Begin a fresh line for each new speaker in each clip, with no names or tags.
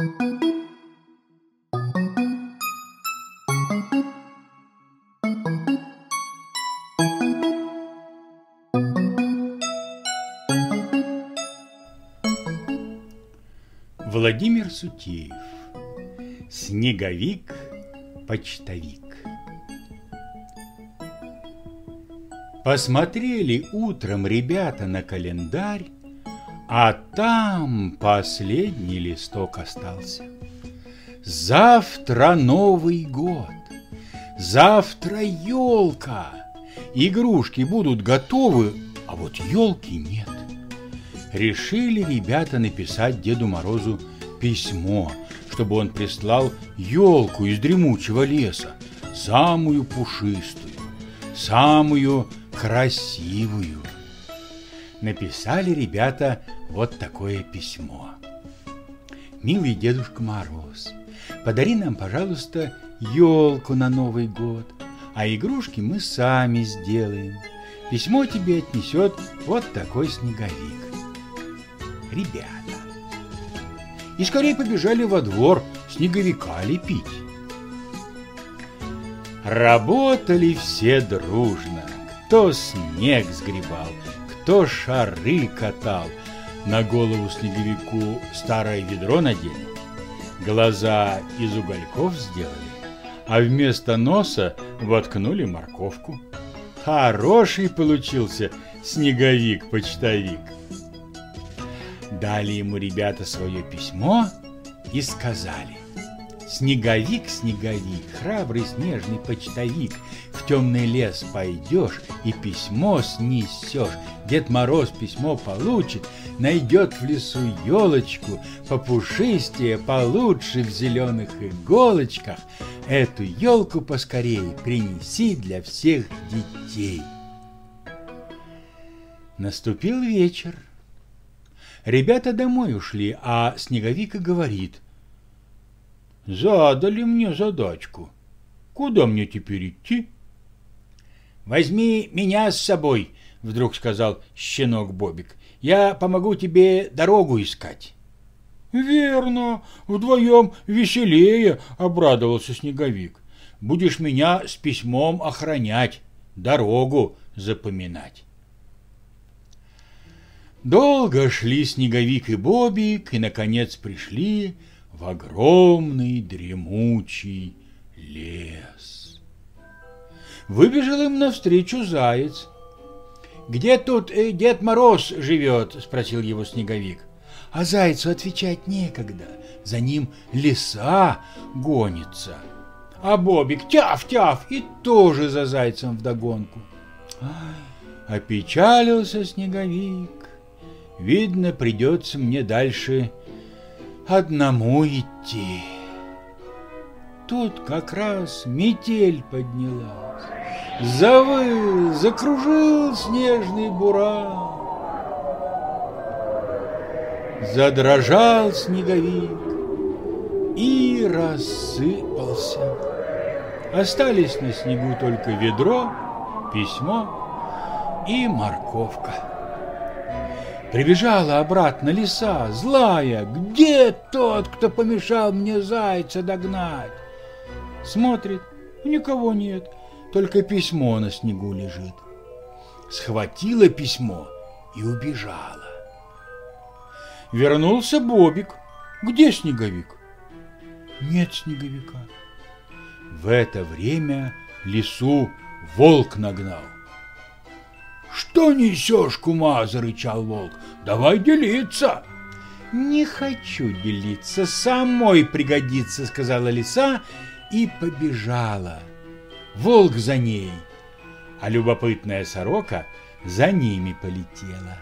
Владимир Сутеев. Снеговик-почтовик. Посмотрели утром ребята на календарь, а там последний листок остался. Завтра Новый год, завтра елка. Игрушки будут готовы, а вот елки нет. Решили ребята написать Деду Морозу письмо, чтобы он прислал елку из дремучего леса, самую пушистую, самую красивую. Написали ребята вот такое письмо. «Милый Дедушка Мороз, подари нам, пожалуйста, елку на Новый год, а игрушки мы сами сделаем. Письмо тебе отнесет вот такой снеговик». Ребята. И скорее побежали во двор снеговика лепить. Работали все дружно. Кто снег сгребал, кто шары катал. На голову снеговику старое ведро надели, глаза из угольков сделали, а вместо носа воткнули морковку. Хороший получился снеговик-почтовик. Дали ему ребята свое письмо и сказали: «Снеговик, снеговик, храбрый снежный почтовик, в темный лес пойдешь и письмо снесешь. Дед Мороз письмо получит, найдет в лесу елочку, попушистее, получше в зеленых иголочках. Эту елку поскорее принеси для всех детей». Наступил вечер. Ребята домой ушли, а снеговик и говорит: «Задали мне задачку. Куда мне теперь идти?» «Возьми меня с собой», — вдруг сказал щенок Бобик. «Я помогу тебе дорогу искать». «Верно, вдвоем веселее», — обрадовался снеговик. «Будешь меня с письмом охранять, дорогу запоминать». Долго шли снеговик и Бобик и, наконец, пришли в огромный дремучий лес. Выбежал им навстречу заяц. «Где тут Дед Мороз живет?» – спросил его снеговик. А зайцу отвечать некогда, за ним лиса гонится. А Бобик тяв-тяв и тоже за зайцем вдогонку. Опечалился снеговик. Видно, придется мне дальше одному идти. Тут как раз метель поднялась. Завыл, закружил снежный буран. Задрожал снеговик и рассыпался. Остались на снегу только ведро, письмо и морковка. Прибежала обратно лиса, злая: «Где тот, кто помешал мне зайца догнать?» Смотрит, никого нет, только письмо на снегу лежит. Схватила письмо и убежала. Вернулся Бобик. Где снеговик? Нет снеговика. В это время лису волк нагнал. «Что несешь, кума?» – зарычал волк. «Давай делиться!» «Не хочу делиться, самой пригодится», – сказала лиса и побежала. Волк за ней, а любопытная сорока за ними полетела.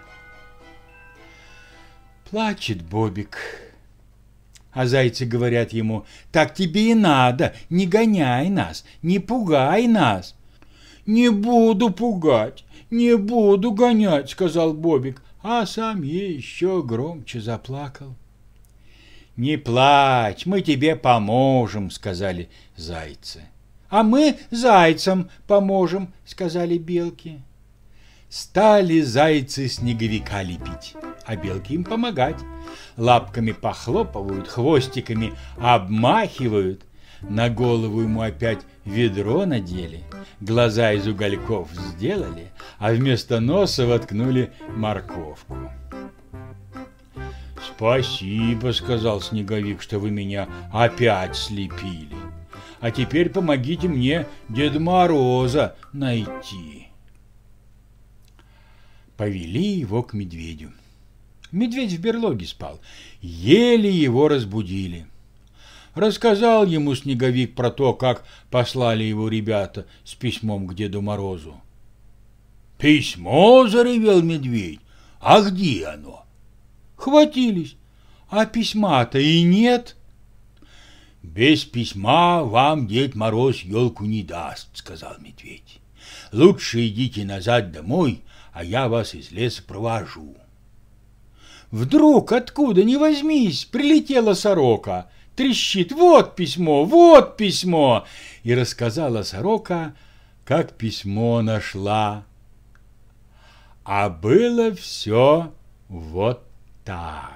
Плачет Бобик, а зайцы говорят ему: «Так тебе и надо, не гоняй нас, не пугай нас». «Не буду пугать, не буду гонять», — сказал Бобик, а сам еще громче заплакал. «Не плачь, мы тебе поможем», — сказали зайцы. «А мы зайцам поможем», — сказали белки. Стали зайцы снеговика лепить, а белки им помогать. Лапками похлопывают, хвостиками обмахивают. На голову ему опять ведро надели, глаза из угольков сделали, а вместо носа воткнули морковку. «Спасибо, — сказал снеговик, — что вы меня опять слепили. А теперь помогите мне Деда Мороза найти». Повели его к медведю. Медведь в берлоге спал, еле его разбудили. Рассказал ему снеговик про то, как послали его ребята с письмом к Деду Морозу. «Письмо?» — заревел медведь. «А где оно?» Хватились, а письма-то и нет. «Без письма вам Дед Мороз елку не даст, — сказал медведь. Лучше идите назад домой, а я вас из леса провожу». Вдруг, откуда ни возьмись, прилетела сорока, трещит: вот письмо, и рассказала сорока, как письмо нашла. А было все вот так.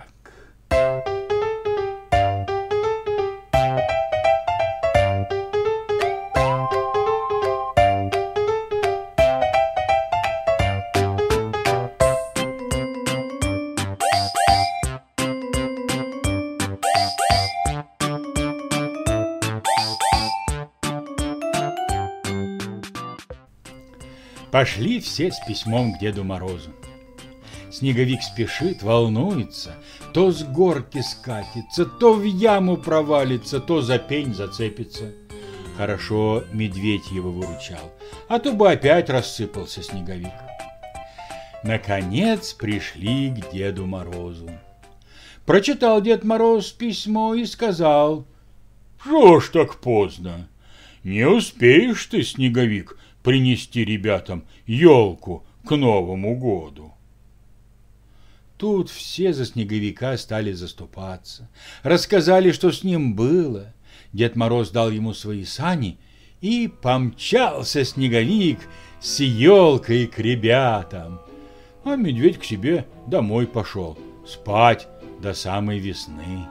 Пошли все с письмом к Деду Морозу. Снеговик спешит, волнуется, то с горки скатится, то в яму провалится, то за пень зацепится. Хорошо медведь его выручал, а то бы опять рассыпался снеговик. Наконец пришли к Деду Морозу. Прочитал Дед Мороз письмо и сказал: «Что ж так поздно? Не успеешь ты, снеговик, принести ребятам елку к Новому году». Тут все за снеговика стали заступаться, рассказали, что с ним было. Дед Мороз дал ему свои сани, и помчался снеговик с елкой к ребятам. А медведь к себе домой пошел, спать до самой весны.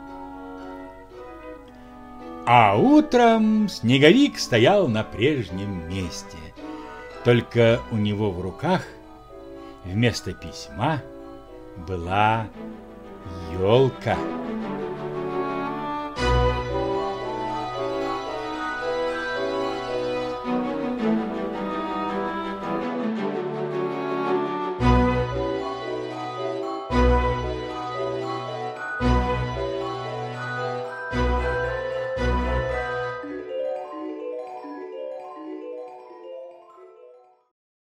А утром снеговик стоял на прежнем месте, только у него в руках вместо письма была елка.